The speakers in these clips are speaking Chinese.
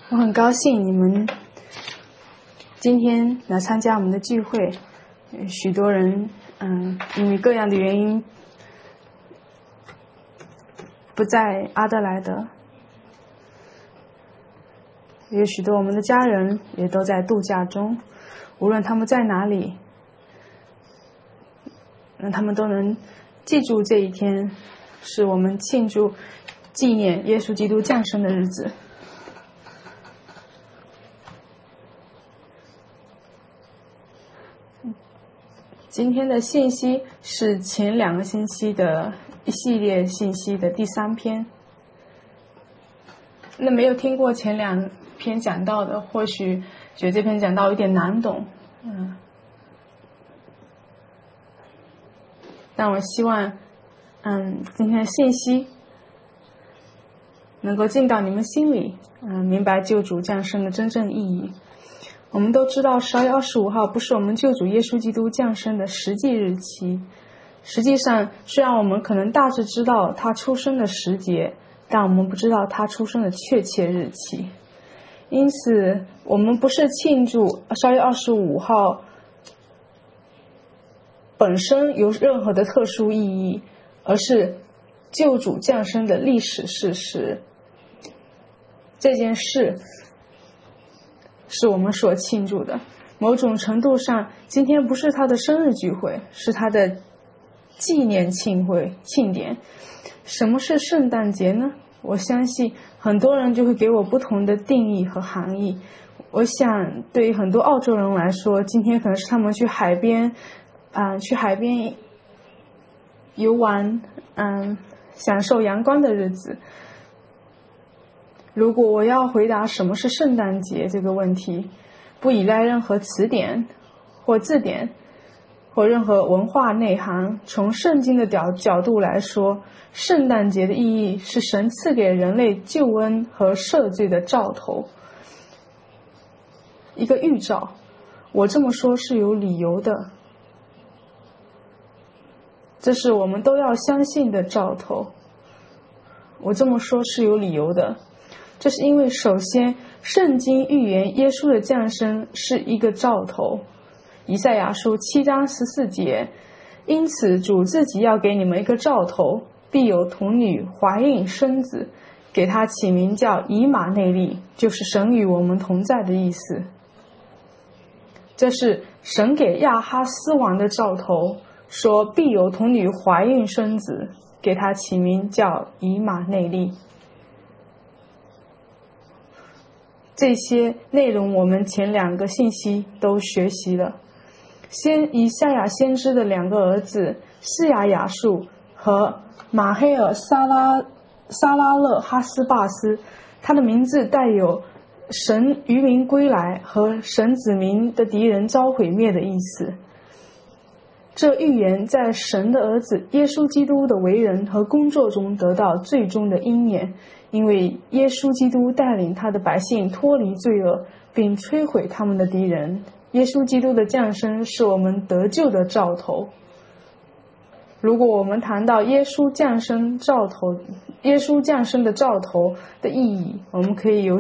我很高兴你们今天来参加我们的聚会。许多人因为各样的原因不在阿德莱德，有许多我们的家人也都在度假中。无论他们在哪里，他们都能记住这一天是我们庆祝纪念耶稣基督降生的日子。今天的信息是前2个星期的一系列信息的第3篇。那没有听过前2篇讲到的，或许觉得这篇讲到有点难懂，但我希望今天的信息能够进到你们心里，明白救主降生的真正意义。我们都知道12月25号不是我们救主耶稣基督降生的实际日期。实际上，虽然我们可能大致知道他出生的时节，但我们不知道他出生的确切日期。因此，我们不是庆祝12月25号本身有任何的特殊意义，而是救主降生的历史事实。这件事是我们所庆祝的。某种程度上，今天不是他的生日聚会，是他的纪念庆典。什么是圣诞节呢？我相信很多人就会给我不同的定义和含义。我想对于很多澳洲人来说，今天可能是他们去海边游玩，享受阳光的日子。如果我要回答什么是圣诞节这个问题，不依赖任何词典或字典或任何文化内涵，从圣经的角度来说，圣诞节的意义是神赐给人类救恩和赦罪的兆头，一个预兆。我这么说是有理由的，这是我们都要相信的兆头。我这么说是有理由的，这是因为首先圣经预言耶稣的降生是一个兆头。以赛亚书7章14节，因此主自己要给你们一个兆头，必有童女怀孕生子，给他起名叫以马内利，就是神与我们同在的意思。这是神给亚哈斯王的兆头，说必有童女怀孕生子，给他起名叫以马内利。这些内容我们前2个信息都学习了。以赛亚先知的2个儿子示亚雅述和马黑尔沙拉勒哈斯巴斯，他的名字带有神渔民归来和神子民的敌人遭毁灭的意思。这预言在神的儿子耶稣基督的为人和工作中得到最终的应验，因为耶稣基督带领他的百姓脱离罪恶，并摧毁他们的敌人。耶稣基督的降生是我们得救的兆头。如果我们谈到耶稣降生的兆头的意义，我们可以说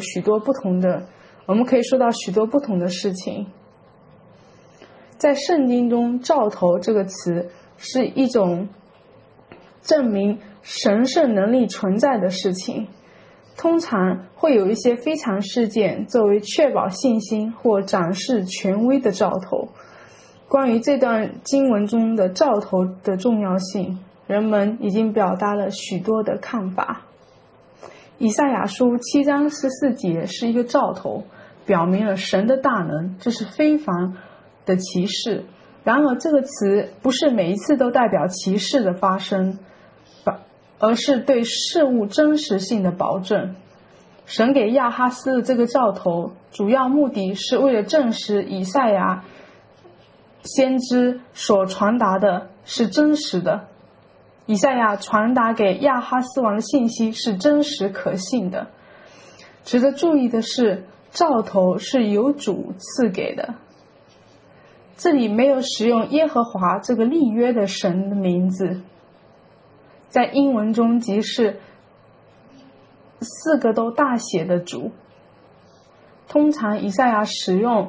到许多不同的事情。在圣经中，兆头这个词是一种证明神圣能力存在的事情，通常会有一些非常事件作为确保信心或展示权威的兆头。关于这段经文中的兆头的重要性，人们已经表达了许多的看法。以赛亚书7章14节是一个兆头，表明了神的大能，这是非凡的奇事。然而这个词不是每一次都代表奇事的发生，而是对事物真实性的保证。神给亚哈斯的这个兆头，主要目的是为了证实以赛亚先知所传达的是真实的。以赛亚传达给亚哈斯王的信息是真实可信的。值得注意的是，兆头是由主赐给的。这里没有使用耶和华这个立约的神的名字，在英文中即是4个都大写的主。 通常以赛亚使用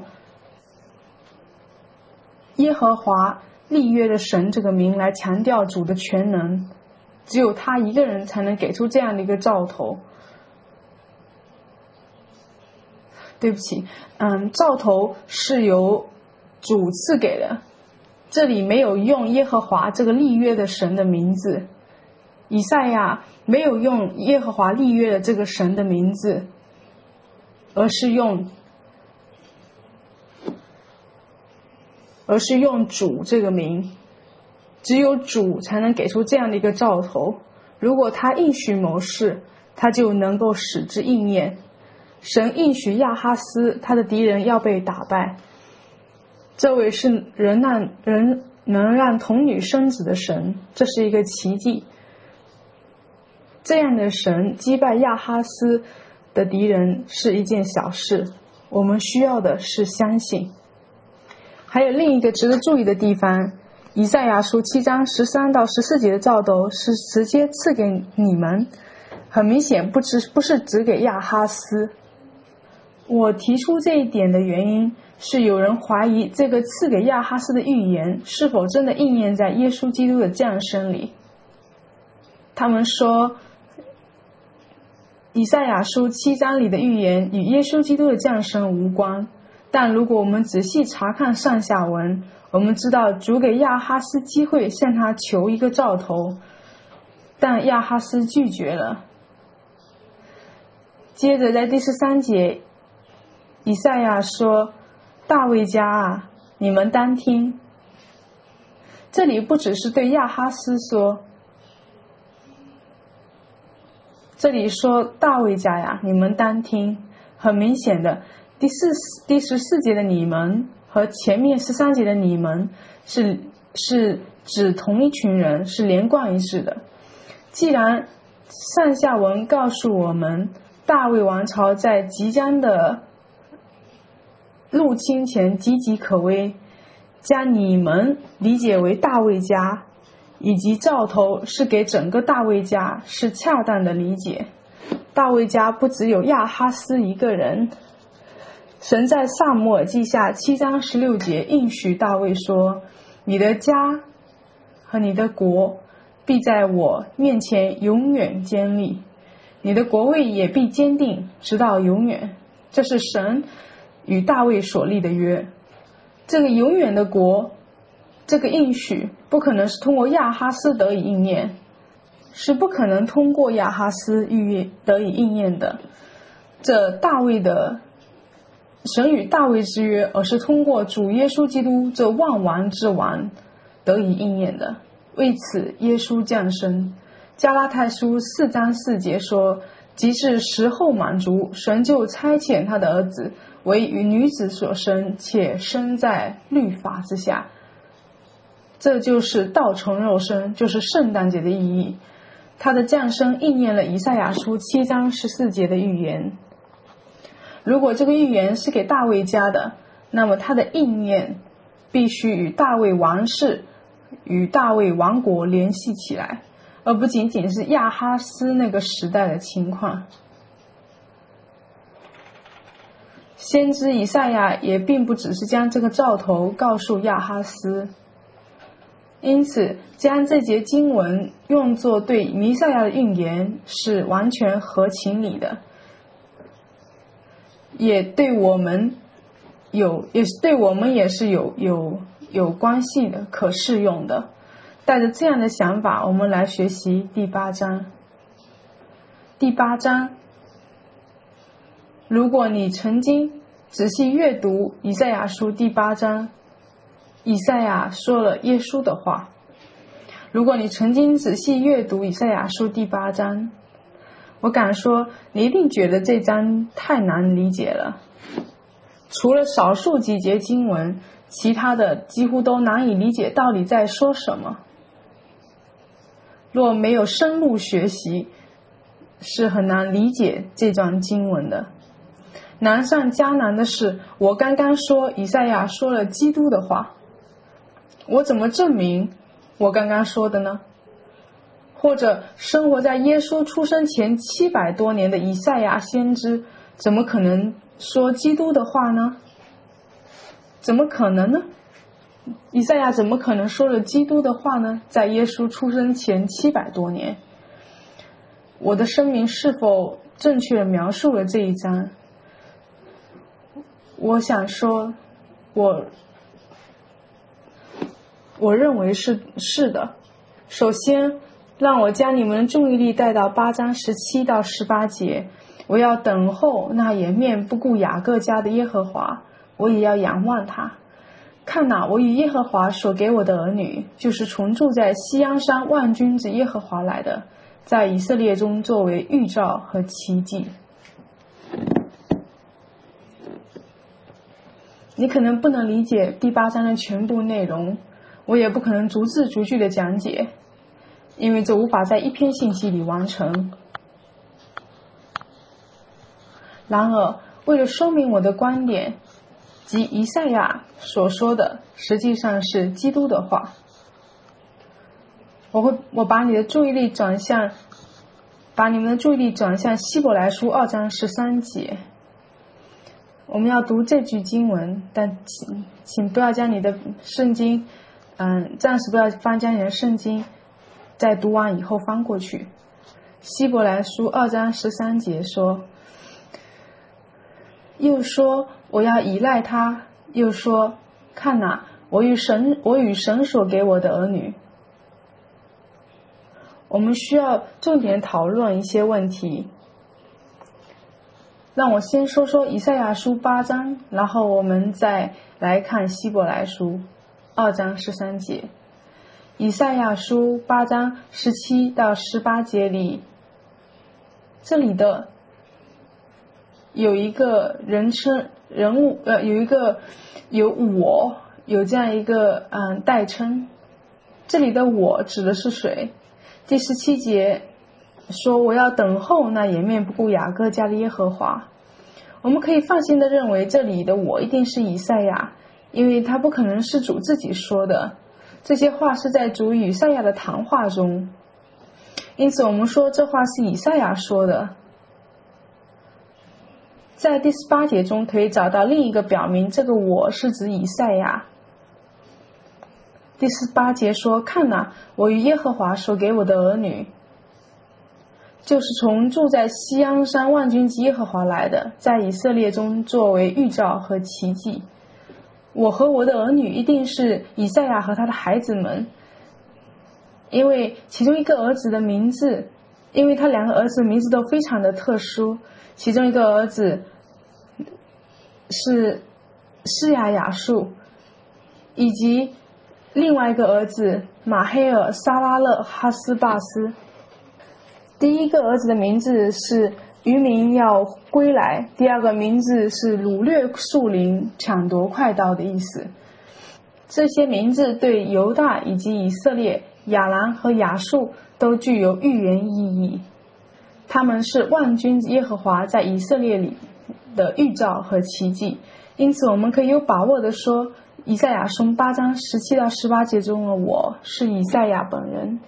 耶和华立约的神这个名来强调主的全能，只有他一个人才能给出这样的一个兆头。对不起，兆头是由主赐给的，这里没有用耶和华这个立约的神的名字，以赛亚没有用耶和华立约的这个神的名字，而是用主这个名，只有主才能给出这样的一个兆头。如果他应许某事，他就能够使之应验。神应许亚哈斯他的敌人要被打败，这位是人能让童女生子的神，这是一个奇迹。这样的神击败亚哈斯的敌人是一件小事，我们需要的是相信。还有另一个值得注意的地方，以赛亚书7章13到14节的兆头是直接赐给你们，很明显不是只给亚哈斯。我提出这一点的原因是有人怀疑这个赐给亚哈斯的预言是否真的应验在耶稣基督的降生里。他们说以赛亚书7章里的预言与耶稣基督的降生无关，但如果我们仔细查看上下文，我们知道主给亚哈斯机会向他求一个兆头，但亚哈斯拒绝了。接着在第13节，以赛亚说：大卫家啊，你们当听。这里不只是对亚哈斯说，这里说大卫家呀，你们当听。很明显的，第14节的你们和前面13节的你们是指同一群人，是连贯一致的。既然上下文告诉我们大卫王朝在即将的入侵前岌岌可危，将你们理解为大卫家以及兆头是给整个大卫家，是恰当的理解。大卫家不只有亚哈斯一个人，神在撒母耳记下7章16节应许大卫说：你的家和你的国必在我面前永远坚立，你的国位也必坚定直到永远。这是神与大卫所立的约。这个永远的国，这个应许不可能是通过亚哈斯得以应验，是不可能通过亚哈斯得以应验的。这大卫的神与大卫之约，而是通过主耶稣基督这万王之王得以应验的。为此耶稣降生。加拉太书4章4节说：即是时候满足，神就差遣他的儿子为与女子所生，且生在律法之下。这就是道成肉身，就是圣诞节的意义。他的降生应验了以赛亚书7章14节的预言。如果这个预言是给大卫家的，那么它的应验必须与大卫王室与大卫王国联系起来，而不仅仅是亚哈斯那个时代的情况。先知以赛亚也并不只是将这个兆头告诉亚哈斯，因此将这节经文用作对弥赛亚的预言是完全合情理的，也对我们也是有关系的，可适用的。带着这样的想法，我们来学习第8章。第8章，如果你曾经仔细阅读以赛亚书第8章，以赛亚说了耶稣的话。如果你曾经仔细阅读以赛亚书第8章，我敢说你一定觉得这章太难理解了。除了少数几节经文，其他的几乎都难以理解到底在说什么。若没有深入学习，是很难理解这段经文的。难上加难的是，我刚刚说以赛亚说了基督的话，我怎么证明我刚刚说的呢？或者生活在耶稣出生前700多年的以赛亚先知，怎么可能说基督的话呢？怎么可能呢？以赛亚怎么可能说了基督的话呢？在耶稣出生前700多年。我的声明是否正确地描述了这一章？我想说，我认为是的。首先，让我将你们的注意力带到8章17到18节。我要等候那掩面不顾雅各家的耶和华，我也要仰望他。看哪，我与耶和华所给我的儿女，就是从住在西安山万军之耶和华来的，在以色列中作为预兆和奇迹。你可能不能理解第8章的全部内容，我也不可能逐字逐句的讲解，因为这无法在一篇信息里完成。然而，为了说明我的观点，即以赛亚所说的实际上是基督的话，我把你们的注意力转向希伯来书2章13节。我们要读这句经文，但请不要将你的圣经，暂时不要将你的圣经在读完以后翻过去。希伯来书2章13节说，又说我要依赖他，又说看哪，我与神所给我的儿女。我们需要重点讨论一些问题。让我先说说以赛亚书8章，然后我们再来看希伯来书2章13节。以赛亚书8章17到18节里，这里的有一个人物，有这样一个代称。这里的我指的是谁？第17节说，我要等候那掩面不顾雅各家的耶和华。我们可以放心地认为，这里的我一定是以赛亚，因为他不可能是主自己说的，这些话是在主与以赛亚的谈话中，因此我们说这话是以赛亚说的。在第18节中可以找到另一个表明这个我是指以赛亚。第18节说，看哪，我与耶和华所给我的儿女，就是从住在西安山万军之耶和华来的，在以色列中作为预兆和奇迹。我和我的儿女一定是以赛亚和他的孩子们，因为其中一个儿子的名字，因为他2个儿子名字都非常的特殊，其中一个儿子是施雅雅述，以及另外一个儿子马黑尔撒拉勒哈斯巴斯。第一个儿子的名字是渔民要归来，第二个名字是掳掠树林抢夺快刀的意思。这些名字对犹大以及以色列、亚兰和亚述都具有预言意义，他们是万军耶和华在以色列里的预兆和奇迹。因此我们可以有把握地说，以赛亚书8章17到18节中的我是以赛亚本人。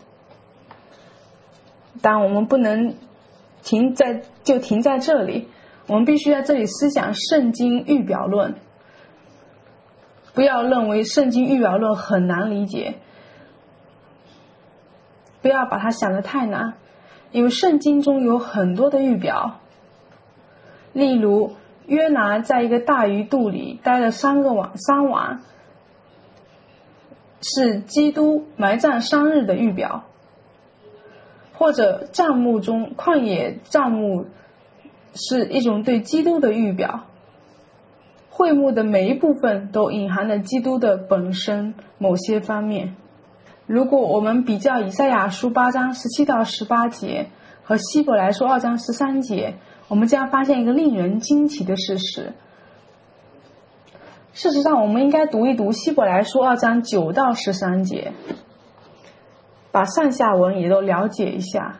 但我们不能停在这里，我们必须在这里思想圣经预表论。不要认为圣经预表论很难理解，不要把它想得太难，因为圣经中有很多的预表。例如约拿在一个大鱼肚里待了3晚，是基督埋葬3日的预表。或者帐幕中旷野帐幕是一种对基督的预表，会幕的每一部分都隐含了基督的本身某些方面。如果我们比较以赛亚书8章17到18节和希伯来书2章13节，我们将发现一个令人惊奇的事实。事实上，我们应该读一读希伯来书2章9到13节，把上下文也都了解一下。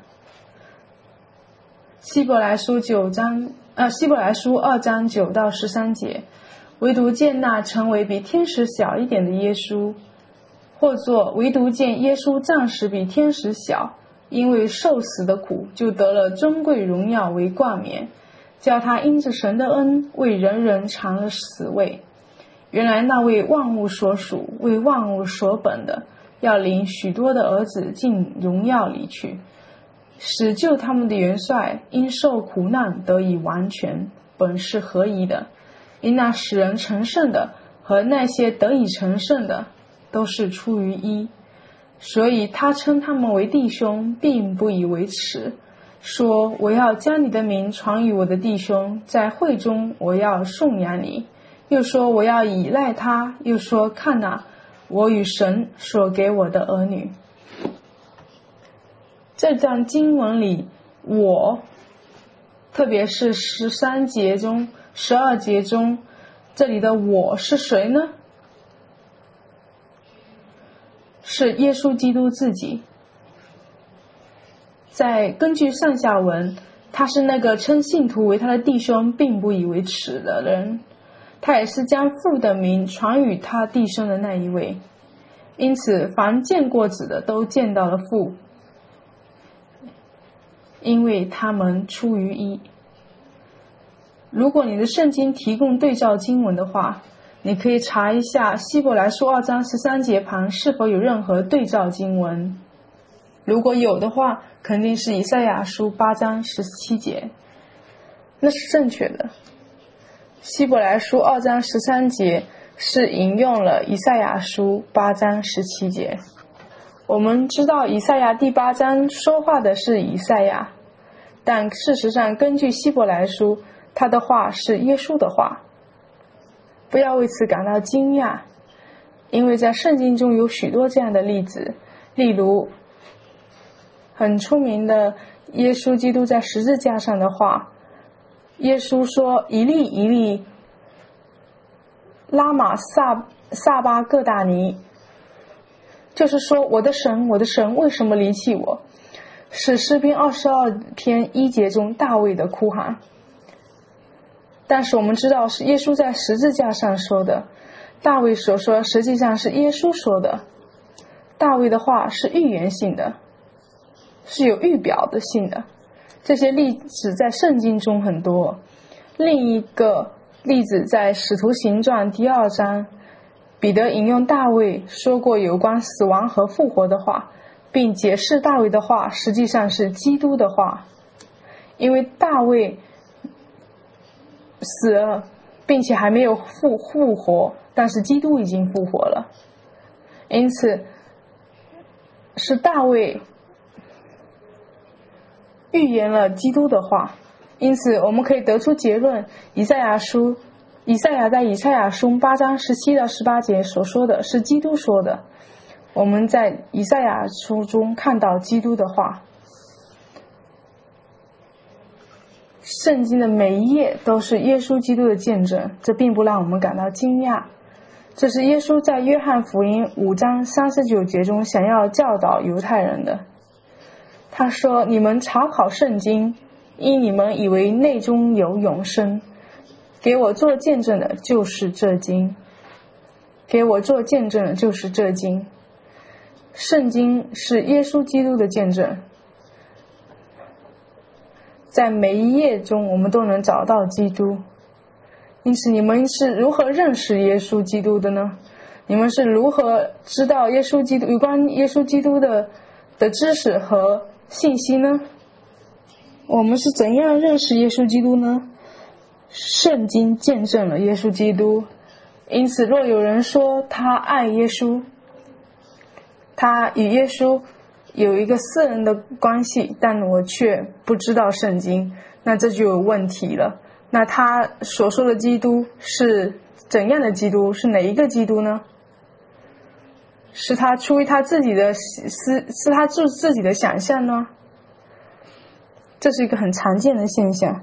希伯来书2章9到13节，唯独见那成为比天使小一点的耶稣，或作唯独见耶稣暂时比天使小，因为受死的苦，就得了尊贵荣耀为冠冕。 叫他因着神的恩为人人尝了死味。原来那为万物所属、为万物所本的，要领许多的儿子进荣耀里去，使救他们的元帅因受苦难得以完全，本是合宜的。因那使人成圣的和那些得以成圣的，都是出于一。所以他称他们为弟兄，并不以为耻，说我要将你的名传与我的弟兄，在会中我要颂扬你。又说我要倚赖他，又说看哪，我与神所给我的儿女。这段经文里，我特别是13节中、12节中，这里的我是谁呢？是耶稣基督自己。根据上下文，他是那个称信徒为他的弟兄并不以为耻的人，他也是将父的名传与他弟兄的那一位。因此凡见过子的都见到了父，因为他们出于一。如果你的圣经提供对照经文的话，你可以查一下希伯来书2章13节旁是否有任何对照经文。如果有的话，肯定是以赛亚书8章17节，那是正确的。希伯来书2章13节是引用了以赛亚书8章17节。我们知道以赛亚第8章说话的是以赛亚，但事实上根据希伯来书，他的话是耶稣的话。不要为此感到惊讶，因为在圣经中有许多这样的例子，例如很出名的耶稣基督在十字架上的话，耶稣说以利以利拉玛撒巴各大尼，就是说我的神我的神为什么离弃我，是诗篇22篇1节中大卫的哭喊。但是我们知道是耶稣在十字架上说的，大卫所说实际上是耶稣说的。大卫的话是预言性的，是有预表的性的。这些例子在圣经中很多。另一个例子在使徒行传第2章，彼得引用大卫说过有关死亡和复活的话，并解释大卫的话实际上是基督的话。因为大卫死了，并且还没有复活，但是基督已经复活了，因此是大卫预言了基督的话。因此我们可以得出结论，以赛亚在以赛亚书8章17到18节所说的是基督说的。我们在以赛亚书中看到基督的话。圣经的每一页都是耶稣基督的见证，这并不让我们感到惊讶。这是耶稣在约翰福音5章39节中想要教导犹太人的。他说，你们查考圣经，因你们以为内中有永生，给我做见证的就是这经，给我做见证的就是这经。圣经是耶稣基督的见证，在每一页中我们都能找到基督。因此你们是如何认识耶稣基督的呢？你们是如何知道耶稣基督有关耶稣基督的知识和信息呢？我们是怎样认识耶稣基督呢？圣经见证了耶稣基督，因此若有人说他爱耶稣，他与耶稣有一个私人的关系，但我却不知道圣经，那这就有问题了。那他所说的基督是怎样的基督？是哪一个基督呢？是他出于他自己的是他自己的想象呢？这是一个很常见的现象。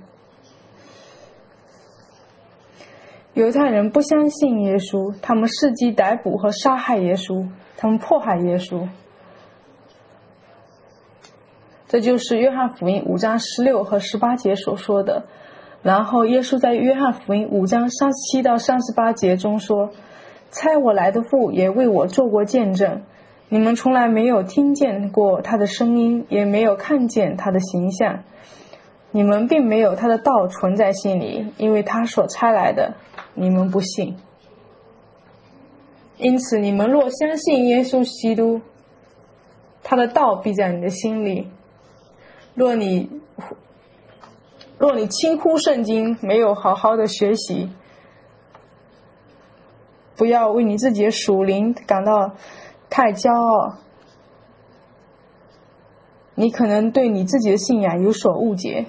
犹太人不相信耶稣，他们伺机逮捕和杀害耶稣，他们迫害耶稣。这就是约翰福音5章16和18节所说的。然后耶稣在约翰福音5章37到38节中说，差我来的父也为我做过见证，你们从来没有听见过他的声音，也没有看见他的形象。 你们并没有他的道存在心里，因为他所差来的，你们不信。因此，你们若相信耶稣基督，他的道必在你的心里。若你轻忽圣经，没有好好的学习，不要为你自己的属灵感到太骄傲，你可能对你自己的信仰有所误解。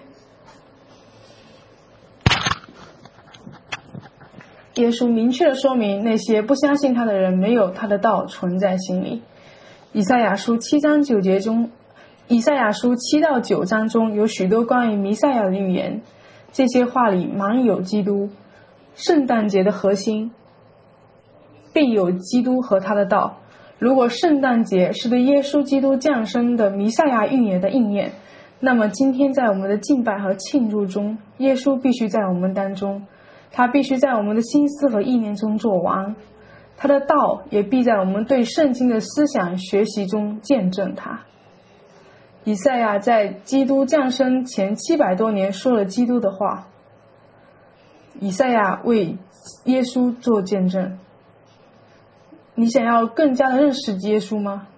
耶稣明确地说明，那些不相信他的人没有他的道存在心里。以赛亚书7章9节中，以赛亚书7到9章中有许多关于弥赛亚的预言，这些话里满有基督。圣诞节的核心必有基督和他的道。如果圣诞节是对耶稣基督降生的弥赛亚预言的应验，那么今天在我们的敬拜和庆祝中，耶稣必须在我们当中，他必须在我们的心思和意念中做王，他的道也必在我们对圣经的思想学习中见证他。以赛亚在基督降生前700多年说了基督的话，以赛亚为耶稣做见证。你想要更加的认识耶稣吗？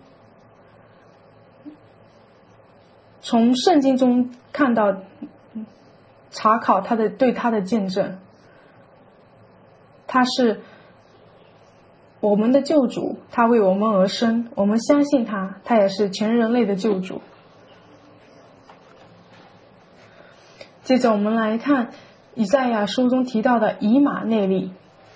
从圣经中看到查考对他的见证，他是我们的救主，他为我们而生，我们相信他，他也是全人类的救主。接着我们来看以赛亚书中提到的以马内利。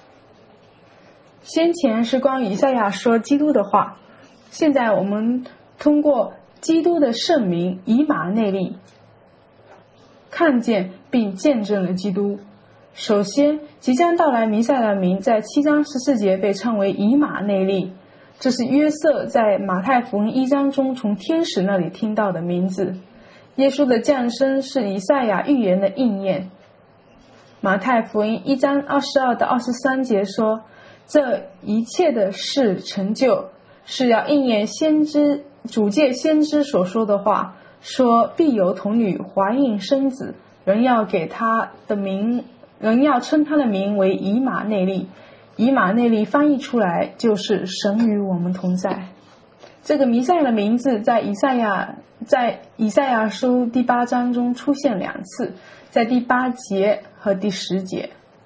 先前是关于以赛亚说基督的话，现在我们通过基督的圣名以马内利看见并见证了基督。首先，即将到来弥赛亚的名在7章14节被称为以马内利，这是约瑟在马太福音1章中从天使那里听到的名字。耶稣的降生是以赛亚预言的应验。马太福音1章22到23节说，这一切的事成就，是要应验主借先知所说的话，说必有童女怀孕生子，人要称他的名为以马内利。以马内利翻译出来就是神与我们同在。这个弥赛亚的名字在以赛亚书第8章中出现2次，在第8节和第10节。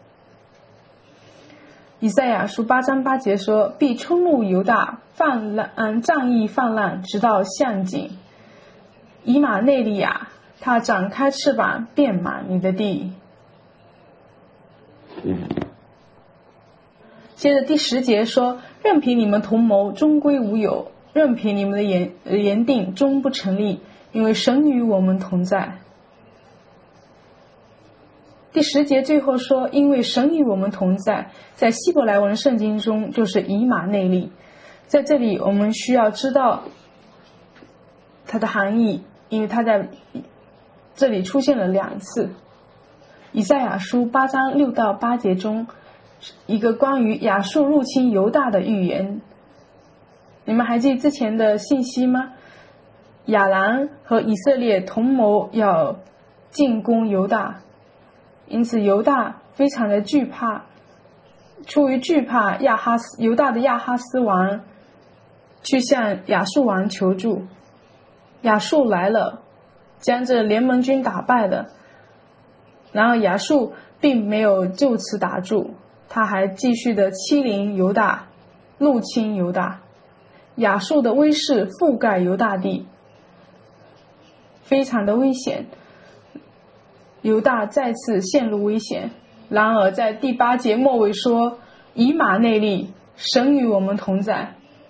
以赛亚书8章8节说，必冲入犹大，仗义泛滥，直到向井。以马内利亚，他展开翅膀，遍满你的地。接着第10节说，任凭你们同谋，终归无有，任凭你们的言定，终不成立，因为神与我们同在。第10节最后说，因为神与我们同在，在希伯来文圣经中就是以马内利。在这里我们需要知道它的含义，因为它在这里出现了2次。以赛亚书8章6到8节中，一个关于亚述入侵犹大的预言。你们还记得之前的信息吗？亚兰和以色列同谋要进攻犹大，因此犹大非常的惧怕，出于惧怕，犹大的亚哈斯王去向亚述王求助。亚述来了，将这联盟军打败了。然而亚述并没有就此打住，他还继续的欺凌犹大，入侵犹大。亚述的威势覆盖犹大地，非常的危险，犹大再次陷入危险。然而在第8节末尾说，以马内利，神与我们同在。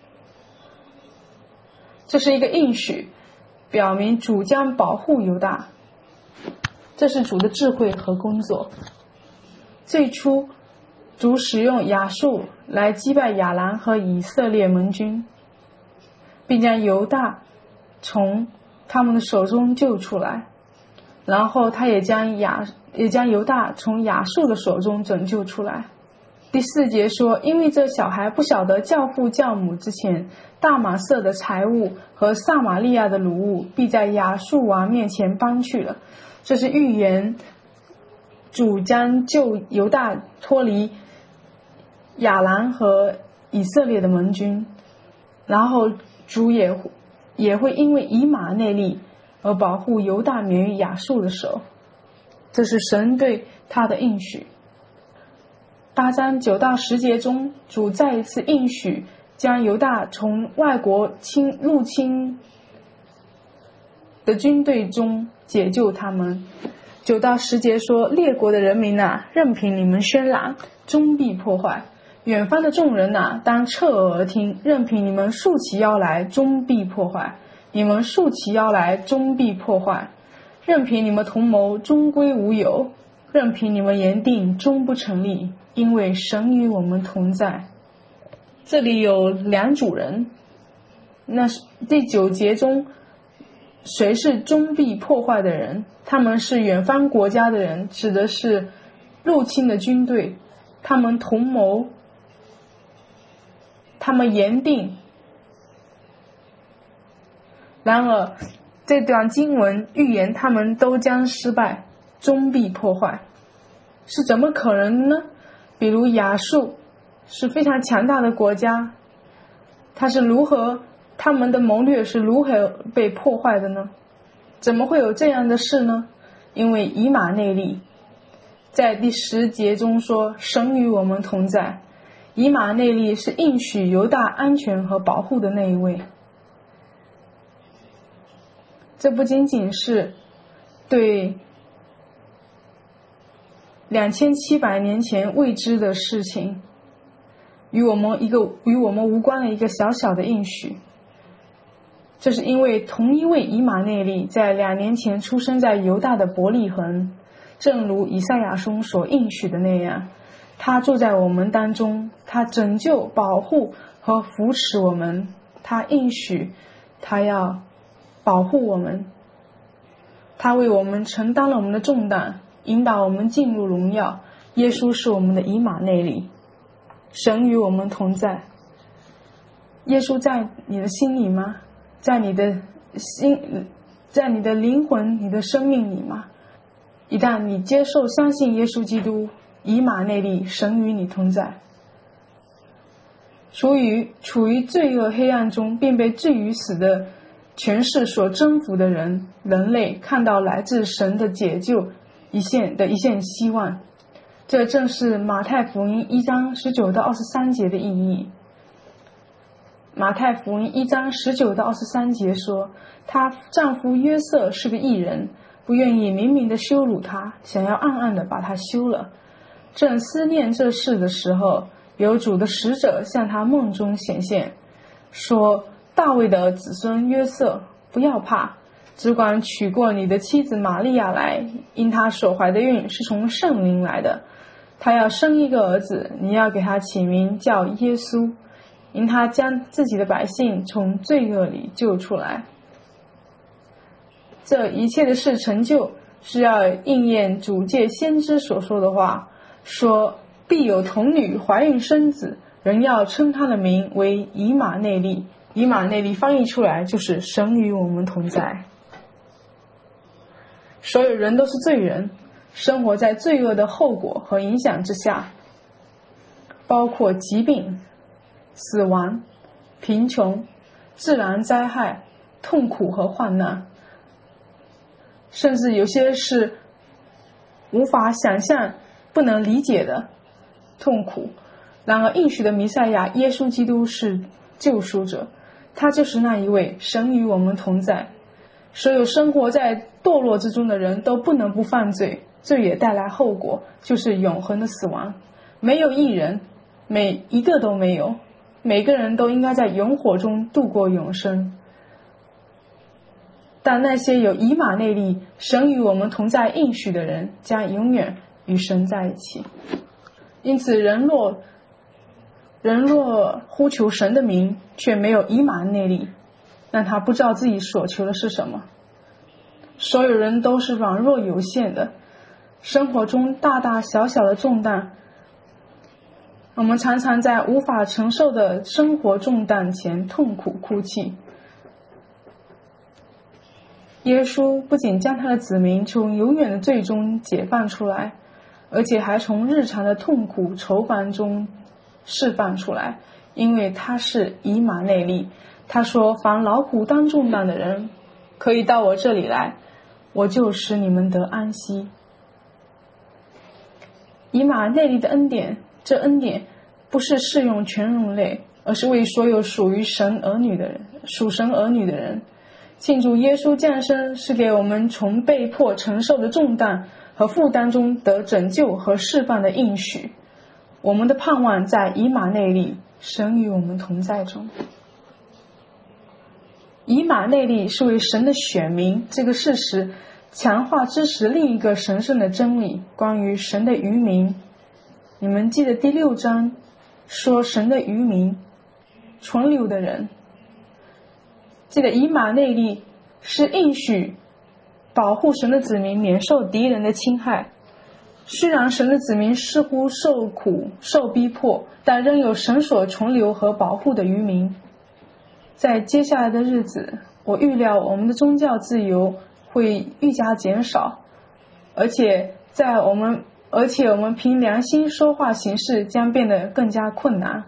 这是一个应许，表明主将保护犹大，这是主的智慧和工作。最初主使用亚述来击败亚兰和以色列盟军，并将犹大从他们的手中救出来，然后他也将犹大从亚述的手中拯救出来。第4节说，因为这小孩不晓得教父教母之前，大马色的财物和撒玛利亚的掳物必在亚述王面前搬去了， 这是预言主将救犹大脱离亚兰和以色列的盟军，然后主也会因为以马内利而保护犹大免于亚述的手，这是神对他的应许。8章9到10节中，主再一次应许将犹大从外国入侵的军队中解救他们。9到10节说，列国的人民啊，任凭你们喧嚷，终必破坏；远方的众人啊，当侧耳而听，任凭你们竖起腰来，终必破坏。你们竖起腰来，终必破坏；任凭你们同谋，终归无有；任凭你们言定，终不成立，因为神与我们同在。这里有2组人，那第9节中，谁是终必破坏的人？他们是远方国家的人，指的是入侵的军队。他们同谋，他们言定。然而这段经文预言他们都将失败，终必破坏。是怎么可能呢？比如亚述是非常强大的国家，他们的谋略是如何被破坏的呢？怎么会有这样的事呢？因为以马内利，在第10节中说，神与我们同在。以马内利是应许犹大安全和保护的那一位。这不仅仅是对2700年前未知的事情，与我们无关的一个小小的应许。这是因为同一位以马内利在2年前出生在犹大的伯利恒，正如以赛亚书所应许的那样，他住在我们当中，他拯救、保护和扶持我们，他应许他要保护我们，他为我们承担了我们的重担，引导我们进入荣耀。耶稣是我们的以马内利，神与我们同在。耶稣在你的心里吗？在你的灵魂、你的生命里吗？一旦你接受相信耶稣基督，以马内利，神与你同在。处于罪恶黑暗中并被置于死的权势所征服的人类，看到来自神的解救一线希望。这正是马太福音1章19到23节的意义。马太福音1章19到23节说，她丈夫约瑟是个义人，不愿意明明的羞辱她，想要暗暗的把她休了。正思念这事的时候，有主的使者向他梦中显现，说，大卫的子孙约瑟，不要怕，只管娶过你的妻子玛利亚来，因她所怀的孕是从圣灵来的。她要生一个儿子，你要给他起名叫耶稣，因他将自己的百姓从罪恶里救出来。这一切的事成就，是要应验主借先知所说的话，说必有童女怀孕生子，人要称他的名为以马内利。以马内利翻译出来就是神与我们同在。所有人都是罪人，生活在罪恶的后果和影响之下，包括疾病、死亡、贫穷、自然灾害、痛苦和患难，甚至有些是无法想象、不能理解的痛苦。然而应许的弥赛亚耶稣基督是救赎者，他就是那一位神与我们同在。所有生活在堕落之中的人都不能不犯罪，罪也带来后果，就是永恒的死亡。没有一人，每一个都没有，每个人都应该在永火中度过永生。但那些有以马内利、神与我们同在应许的人，将永远与神在一起。因此人若呼求神的名，却没有以马内利，那他不知道自己所求的是什么。所有人都是软弱有限的，生活中大大小小的重担，我们常常在无法承受的生活重担前痛苦哭泣。 耶稣不仅将他的子民从永远的罪中解放出来，而且还从日常的痛苦愁烦中释放出来，因为他是以马内利。他说，凡劳苦担重担的人可以到我这里来，我就使你们得安息。以马内利的恩典，这恩典不是适用全人类，而是为所有属于神儿女的人，属神儿女的人。庆祝耶稣降生是给我们从被迫承受的重担和负担中得拯救和释放的应许。我们的盼望在以马内利，神与我们同在中。以马内利是为神的选民这个事实强化支持另一个神圣的真理，关于神的渔民。你们记得第6章说神的渔民，存留的人。记得以马内利是应许保护神的子民免受敌人的侵害。虽然神的子民似乎受苦受逼迫，但仍有神所存留和保护的渔民。在接下来的日子，我预料我们的宗教自由会愈加减少，而且我们凭良心说话行事将变得更加困难。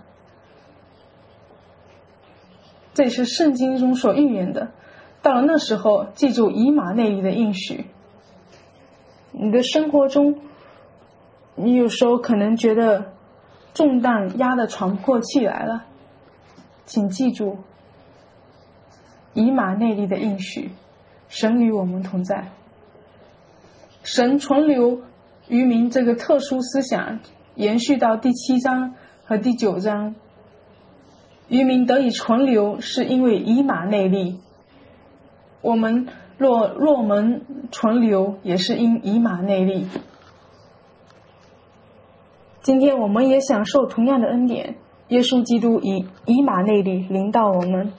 这也是圣经中所预言的。到了那时候，记住以马内利的应许。你的生活中，你有时候可能觉得重担压得喘不过气来了，请记住以马内利的应许，神与我们同在。神存留渔民这个特殊思想延续到第7章和第9章。渔民得以存留是因为以马内利，我们若门存留也是因以马内利。今天我们也享受同样的恩典，耶稣基督以马内利临到我们。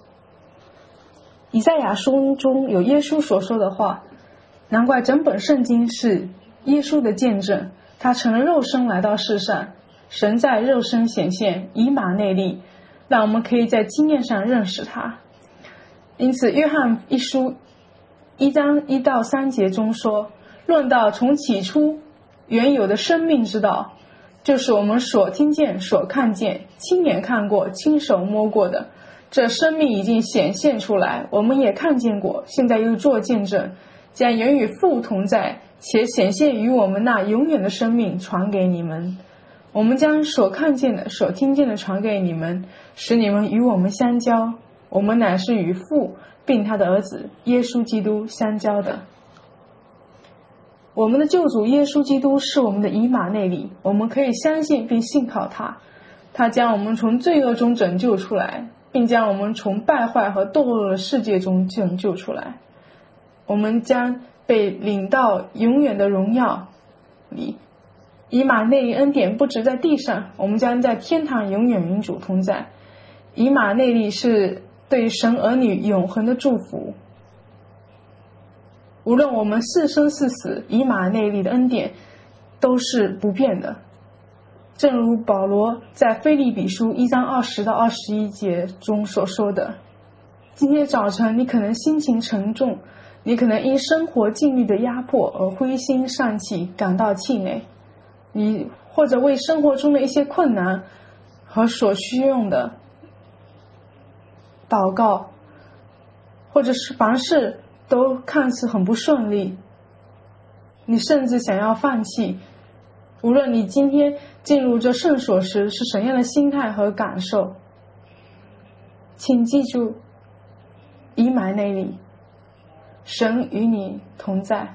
以赛亚书中有耶稣所说的话，难怪整本圣经是耶稣的见证，他成了肉身来到世上，神在肉身显现，以马内利，让我们可以在经验上认识他。因此约翰一书1章1到3节中说，论到从起初原有的生命之道，就是我们所听见所看见亲眼看过亲手摸过的，这生命已经显现出来，我们也看见过，现在又做见证，将原与父同在且显现于我们那永远的生命传给你们。我们将所看见的所听见的传给你们，使你们与我们相交，我们乃是与父并他的儿子耶稣基督相交的。我们的救主耶稣基督是我们的以马内利，我们可以相信并信靠他，他将我们从罪恶中拯救出来，并将我们从败坏和堕落的世界中拯救出来。我们将被领到永远的荣耀里。以马内利恩典不只在地上，我们将在天堂永远与主同在。以马内利是对神儿女永恒的祝福。无论我们是生是死，以马内利的恩典都是不变的。正如保罗在腓立比书1章20到21节中所说的，今天早晨你可能心情沉重，你可能因生活境遇的压迫而灰心丧气，感到气馁，你或者为生活中的一些困难和所需用的祷告，或者是凡事都看似很不顺利，你甚至想要放弃。无论你今天进入这圣所时是什么样的心态和感受，请记住以马内利，神与你同在，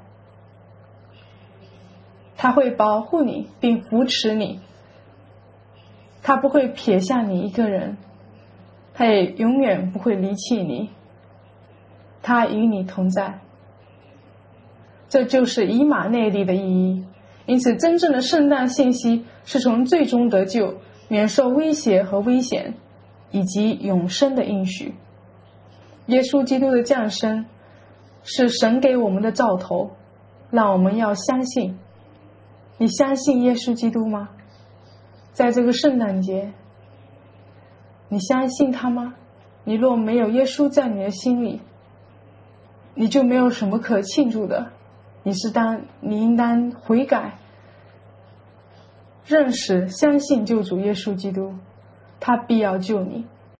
他会保护你并扶持你，他不会撇下你一个人，他也永远不会离弃你，他与你同在。这就是以马内利的意义。因此真正的圣诞信息是从最终得救，免受威胁和危险，以及永生的应许。耶稣基督的降生是神给我们的兆头，让我们要相信。你相信耶稣基督吗？在这个圣诞节，你相信他吗？你若没有耶稣在你的心里， 你就没有什么可庆祝的。你应当悔改，认识相信救主耶稣基督，他必要救你。